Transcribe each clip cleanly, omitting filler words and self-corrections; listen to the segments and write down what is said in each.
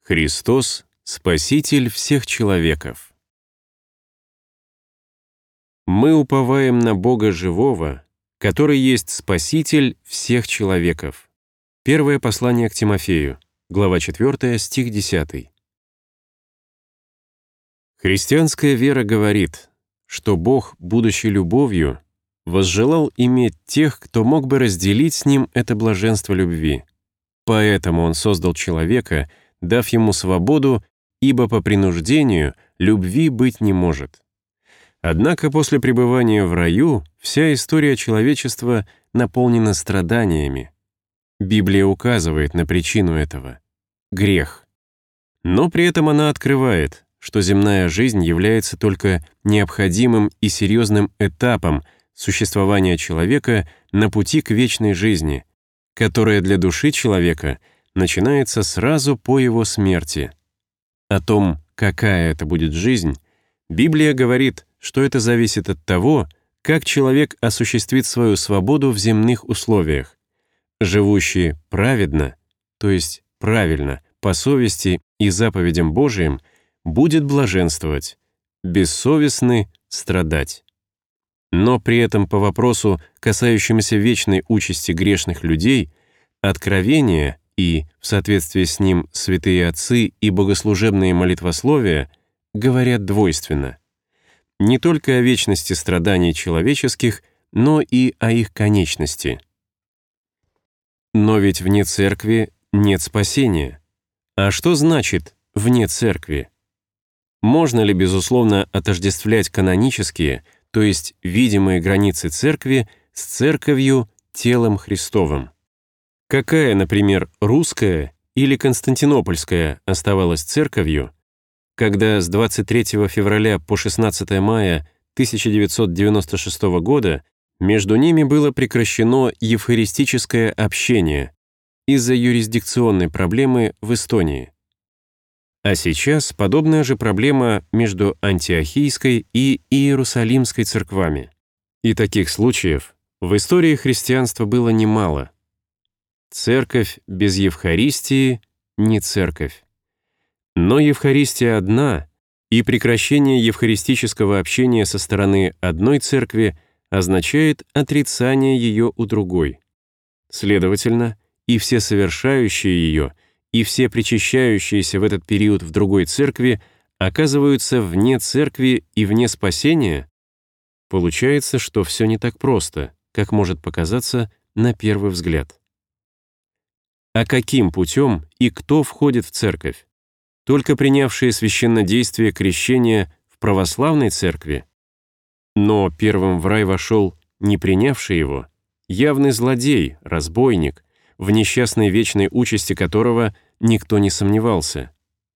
Христос — Спаситель всех человеков. Мы уповаем на Бога живого, который есть Спаситель всех человеков. Первое послание к Тимофею, глава 4, стих 10. Христианская вера говорит, что Бог, будучи любовью, возжелал иметь тех, кто мог бы разделить с Ним это блаженство любви. Поэтому Он создал человека, дав ему свободу, ибо по принуждению любви быть не может. Однако после пребывания в раю вся история человечества наполнена страданиями. Библия указывает на причину этого — грех. Но при этом она открывает, что земная жизнь является только необходимым и серьезным этапом существования человека на пути к вечной жизни, которая для души человека начинается сразу по его смерти. О том, какая это будет жизнь, Библия говорит, что это зависит от того, как человек осуществит свою свободу в земных условиях. Живущий праведно, то есть правильно, по совести и заповедям Божиим, будет блаженствовать, бессовестный — страдать. Но при этом по вопросу, касающемуся вечной участи грешных людей, Откровение и, в соответствии с ним, святые отцы и богослужебные молитвословия говорят двойственно. Не только о вечности страданий человеческих, но и о их конечности. Но ведь вне церкви нет спасения. А что значит «вне церкви»? Можно ли, безусловно, отождествлять канонические, то есть видимые границы церкви, с церковью, телом Христовым? Какая, например, русская или константинопольская оставалась церковью, когда с 23 февраля по 16 мая 1996 года между ними было прекращено евхаристическое общение из-за юрисдикционной проблемы в Эстонии. А сейчас подобная же проблема между Антиохийской и Иерусалимской церквами. И таких случаев в истории христианства было немало. Церковь без Евхаристии — не церковь. Но Евхаристия одна, и прекращение евхаристического общения со стороны одной церкви означает отрицание ее у другой. Следовательно, и все совершающие ее, и все причащающиеся в этот период в другой церкви оказываются вне церкви и вне спасения? Получается, что все не так просто, как может показаться на первый взгляд. А каким путем и кто входит в церковь? Только принявшие священнодействие крещения в православной церкви? Но первым в рай вошел не принявший его, явный злодей, разбойник, в несчастной вечной участи которого никто не сомневался.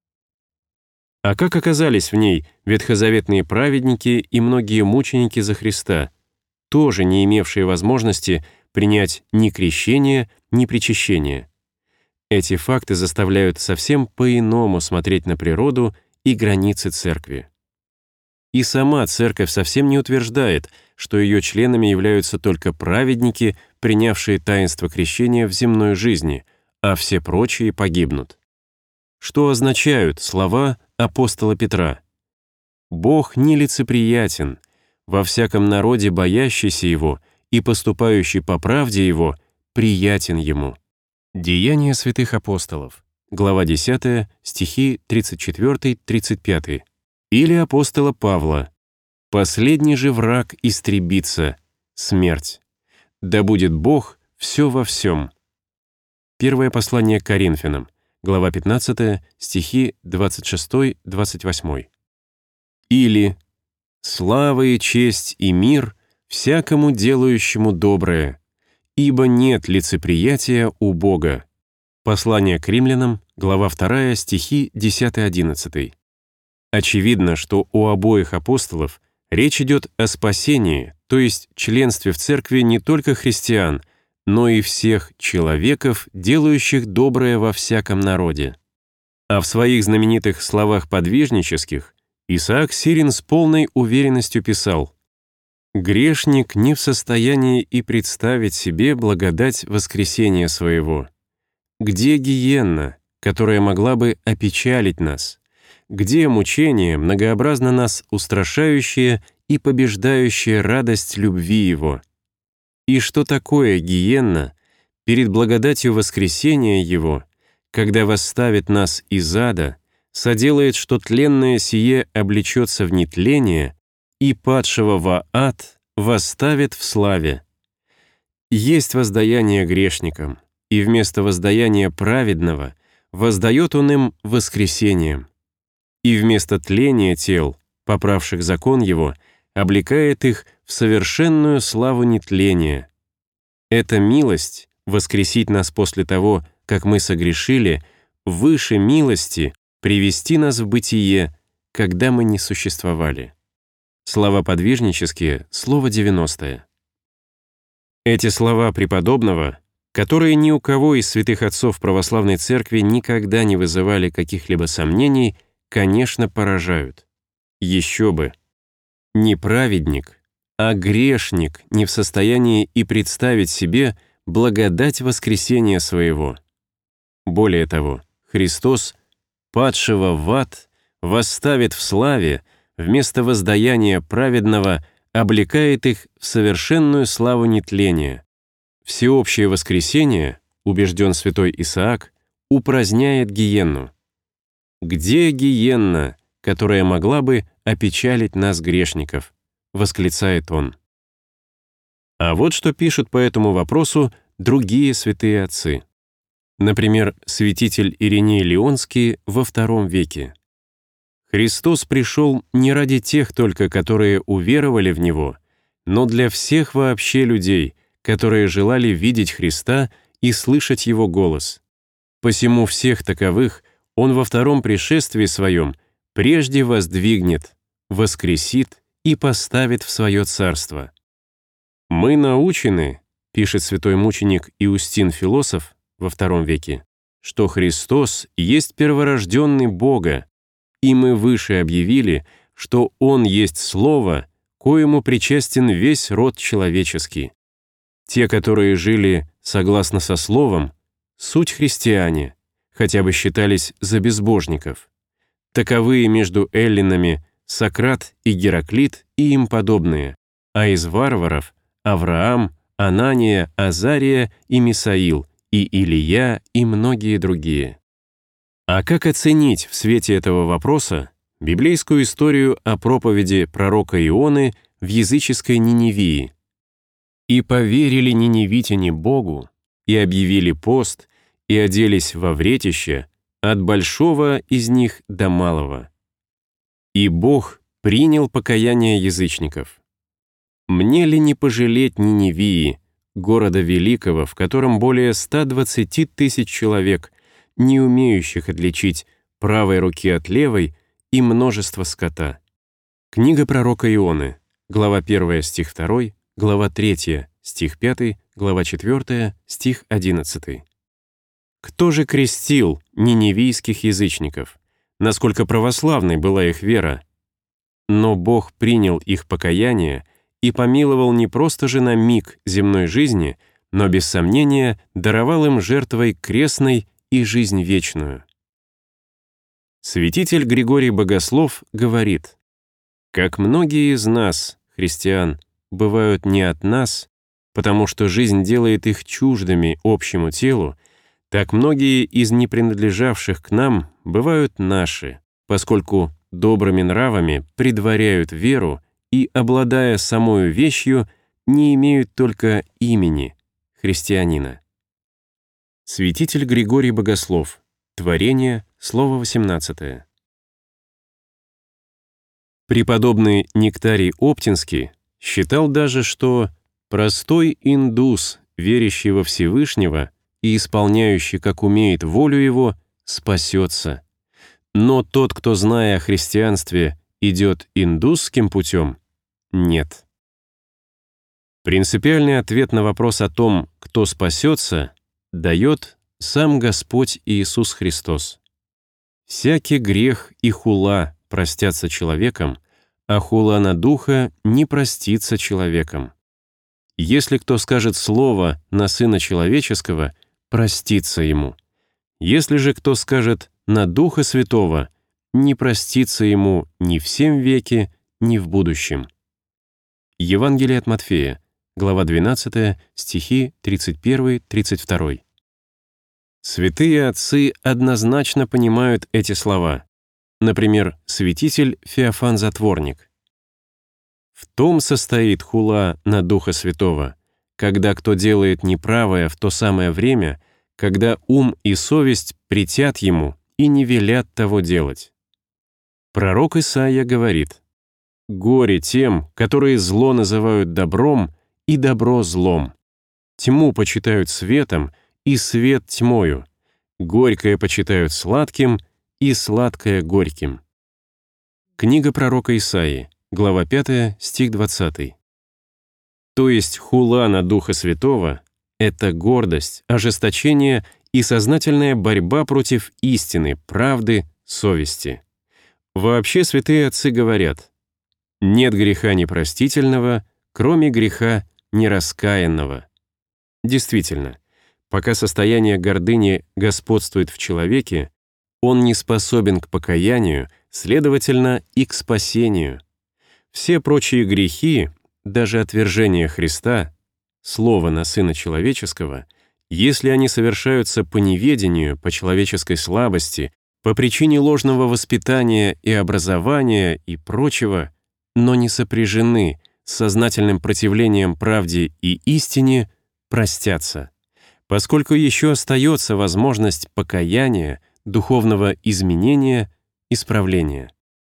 А как оказались в ней ветхозаветные праведники и многие мученики за Христа, тоже не имевшие возможности принять ни крещение, ни причащение? Эти факты заставляют совсем по-иному смотреть на природу и границы церкви. И сама церковь совсем не утверждает, что ее членами являются только праведники, принявшие таинство крещения в земной жизни, а все прочие погибнут. Что означают слова апостола Петра? «Бог нелицеприятен, во всяком народе боящийся Его и поступающий по правде Его приятен Ему». Деяния святых апостолов, глава 10, стихи 34-35. Или апостола Павла: «Последний же враг истребится — смерть. Да будет Бог все во всем». Первое послание к Коринфянам, глава 15, стихи 26-28. Или «Слава и честь и мир всякому делающему доброе, ибо нет лицеприятия у Бога». Послание к римлянам, глава 2, стихи 10-11. Очевидно, что у обоих апостолов речь идет о спасении, то есть членстве в церкви не только христиан, но и всех человеков, делающих доброе во всяком народе. А в своих знаменитых словах подвижнических Исаак Сирин с полной уверенностью писал: «Грешник не в состоянии и представить себе благодать воскресения своего. Где гиенна, которая могла бы опечалить нас? Где мучение, многообразно нас устрашающее и побеждающая радость любви Его? И что такое гиенна перед благодатью воскресения Его, когда восставит нас из ада, соделает, что тленное сие облечется в нетление, и падшего во ад восставит в славе? Есть воздаяние грешникам, и вместо воздаяния праведного воздает Он им воскресением, и вместо тления тел, поправших закон Его, облекает их в совершенную славу нетления. Эта милость, воскресить нас после того, как мы согрешили, выше милости привести нас в бытие, когда мы не существовали. Слова подвижнические, слово 90-е. Эти слова преподобного, которые ни у кого из святых отцов православной церкви никогда не вызывали каких-либо сомнений, конечно, поражают. Еще бы! Не праведник, а грешник не в состоянии и представить себе благодать воскресения своего. Более того, Христос, падшего в ад, восставит в славе, вместо воздаяния праведного облекает их в совершенную славу нетления. Всеобщее воскресение, убежден святой Исаак, упраздняет гиенну. «Где гиенна, которая могла бы опечалить нас, грешников?» — восклицает он. А вот что пишут по этому вопросу другие святые отцы. Например, святитель Ириней Лионский во II веке. «Христос пришел не ради тех только, которые уверовали в Него, но для всех вообще людей, которые желали видеть Христа и слышать Его голос. Посему всех таковых Он во втором пришествии Своем прежде воздвигнет, воскресит и поставит в Свое Царство. Мы научены, — пишет святой мученик Иустин Философ во II веке, что Христос есть перворожденный Бога, и мы выше объявили, что Он есть Слово, коему причастен весь род человеческий. Те, которые жили согласно со Словом, суть христиане, хотя бы считались за безбожников. Таковые между эллинами Сократ и Гераклит и им подобные, а из варваров Авраам, Анания, Азария и Мисаил, и Илия, и многие другие. А как оценить в свете этого вопроса библейскую историю о проповеди пророка Ионы в языческой Ниневии? «И поверили ниневитяне Богу, и объявили пост, и оделись во вретище, от большого из них до малого. И Бог принял покаяние язычников. Мне ли не пожалеть Ниневии, города великого, в котором более 120 тысяч человек, не умеющих отличить правой руки от левой, и множество скота?» Книга пророка Ионы, глава 1, стих 2, глава 3, стих 5, глава 4, стих 11. Кто же крестил ниневийских язычников? Насколько православной была их вера? Но Бог принял их покаяние и помиловал не просто же на миг земной жизни, но без сомнения даровал им жертвой крестной и жизнь вечную. Святитель Григорий Богослов говорит: «Как многие из нас, христиан, бывают не от нас, потому что жизнь делает их чуждыми общему телу, так многие из не принадлежавших к нам бывают наши, поскольку добрыми нравами предваряют веру и, обладая самою вещью, не имеют только имени христианина». Святитель Григорий Богослов. Творение, слово 18. Преподобный Нектарий Оптинский считал даже, что простой индус, верящий во Всевышнего и исполняющий, как умеет, волю его, спасется. Но тот, кто, зная о христианстве, идет индусским путем, нет. Принципиальный ответ на вопрос о том, кто спасется, дает сам Господь Иисус Христос. «Всякий грех и хула простятся человеком, а хула на духа не простится человеком. Если кто скажет слово на Сына Человеческого, простится ему. Если же кто скажет «на Духа Святого», не простится ему ни в сем веке, ни в будущем. Евангелие от Матфея, глава 12, стихи 31-32. Святые отцы однозначно понимают эти слова. Например, святитель Феофан Затворник. «В том состоит хула на Духа Святого, когда кто делает неправое в то самое время, когда ум и совесть претят ему и не велят того делать». Пророк Исаия говорит: «Горе тем, которые зло называют добром и добро злом. Тьму почитают светом и свет тьмою. Горькое почитают сладким и сладкое горьким». Книга пророка Исаии, глава 5, стих 20. То есть хула на Духа Святого — это гордость, ожесточение и сознательная борьба против истины, правды, совести. Вообще святые отцы говорят: «Нет греха непростительного, кроме греха нераскаянного». Действительно, пока состояние гордыни господствует в человеке, он не способен к покаянию, следовательно, и к спасению. Все прочие грехи, даже отвержение Христа, слова на Сына Человеческого, если они совершаются по неведению, по человеческой слабости, по причине ложного воспитания и образования и прочего, но не сопряжены с сознательным противлением правде и истине, простятся, поскольку еще остается возможность покаяния, духовного изменения, исправления.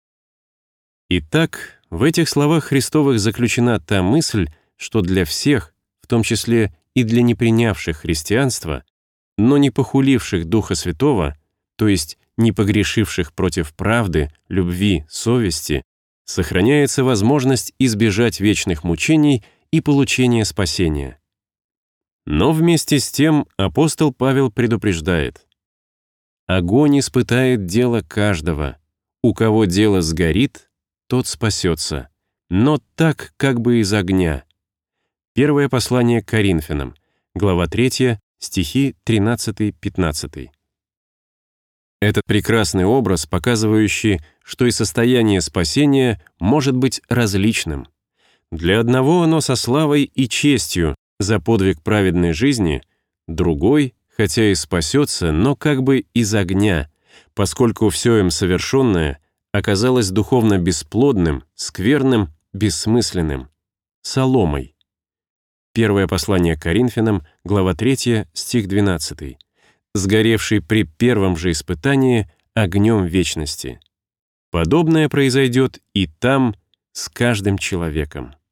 Итак, в этих словах Христовых заключена та мысль, что для всех, в том числе и для не принявших христианство, но не похуливших Духа Святого, то есть не погрешивших против правды, любви, совести, сохраняется возможность избежать вечных мучений и получения спасения. Но вместе с тем апостол Павел предупреждает: «Огонь испытает дело каждого. У кого дело сгорит, тот спасется, но так, как бы из огня». Первое послание к Коринфянам, глава 3, стихи 13-15. Этот прекрасный образ, показывающий, что и состояние спасения может быть различным. Для одного оно со славой и честью за подвиг праведной жизни, другой, хотя и спасется, но как бы из огня, поскольку все им совершенное оказалось духовно бесплодным, скверным, бессмысленным, соломой. Первое послание к Коринфянам, глава 3, стих 12. «Сгоревший при первом же испытании огнем вечности». Подобное произойдет и там с каждым человеком.